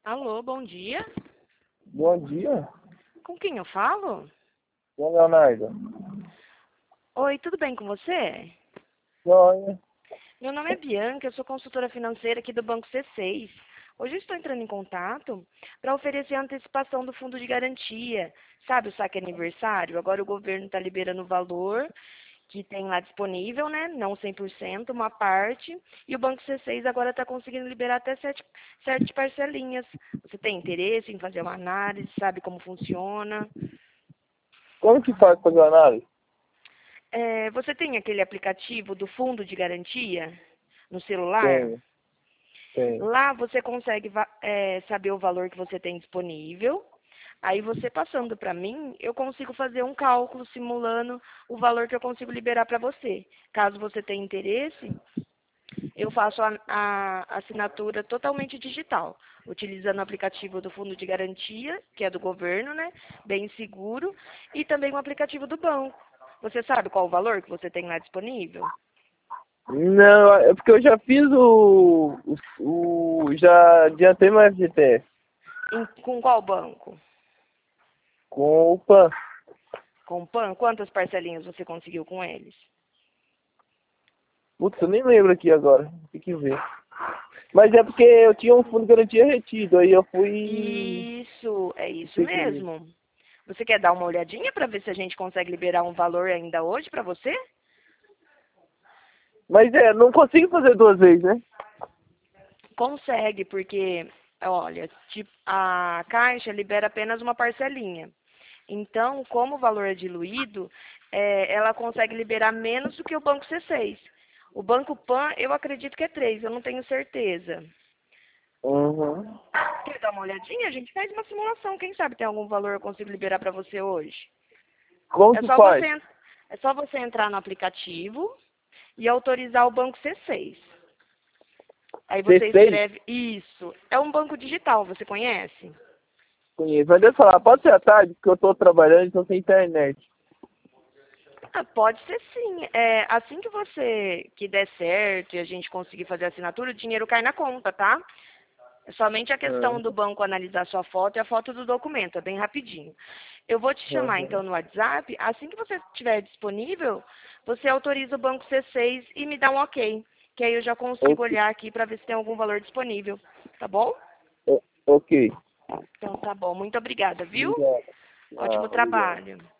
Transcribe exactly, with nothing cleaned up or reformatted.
Alô, bom dia. Bom dia, Com quem eu falo? João Leonardo. Oi, tudo bem com você? Joia. Meu nome é Bianca, eu sou consultora financeira aqui do Banco C seis. Hoje eu estou entrando em contato para oferecer a antecipação do fundo de garantia. Sabe o saque aniversário? Agora o governo está liberando o valor que tem lá disponível, né? Não cem por cento, uma parte. E o Banco C seis agora está conseguindo liberar até sete, sete parcelinhas. Você tem interesse em fazer uma análise? Sabe como funciona? Como que faz fazer a análise? É, você tem aquele aplicativo do fundo de garantia no celular? Tenho, tenho. Lá você consegue va- é, saber o valor que você tem disponível. Aí você passando para mim, eu consigo fazer um cálculo simulando o valor que eu consigo liberar para você. Caso você tenha interesse, eu faço a, a assinatura totalmente digital, utilizando o aplicativo do fundo de garantia, que é do governo, né? Bem seguro, e também o aplicativo do banco. Você sabe qual o valor que você tem lá disponível? Não, é porque eu já fiz o... o, o já adiantei meu F G T S Em- com qual banco? com o PAN. Com o PAN? Quantas parcelinhas você conseguiu com eles? Putz, eu nem lembro aqui agora. Tem que ver. Mas é porque eu tinha um fundo de garantia retido, aí eu fui... Isso, é isso Tem que ver. mesmo. Você quer dar uma olhadinha para ver se a gente consegue liberar um valor ainda hoje para você? Mas é, não consigo fazer duas vezes, né? Consegue, porque, olha, tipo, a Caixa libera apenas uma parcelinha. Então, como o valor é diluído, é, ela consegue liberar menos do que o Banco C seis. O Banco PAN, eu acredito que é três, eu não tenho certeza. Uhum. Quer dar uma olhadinha? A gente faz uma simulação. Quem sabe tem algum valor eu consigo liberar para você hoje? Como É que só faz? você, en- é só você entrar no aplicativo e autorizar o Banco C seis. Aí você C seis? escreve isso. É um banco digital, você conhece? Conheço. Mas deixa eu falar, pode ser à tarde, porque eu tô trabalhando e tô sem internet. Ah, pode ser sim. É, assim que você que der certo e a gente conseguir fazer a assinatura, o dinheiro cai na conta, tá? É somente a questão do Uhum. banco analisar sua foto e a foto do documento, é bem rapidinho. Eu vou te chamar Uhum. então no WhatsApp, assim que você estiver disponível, você autoriza o banco C seis e me dá um ok, que aí eu já consigo Ok. olhar aqui para ver se tem algum valor disponível, tá bom? O- Ok. Então tá bom, muito obrigada, viu? Obrigado. Ah, Ótimo obrigado. trabalho.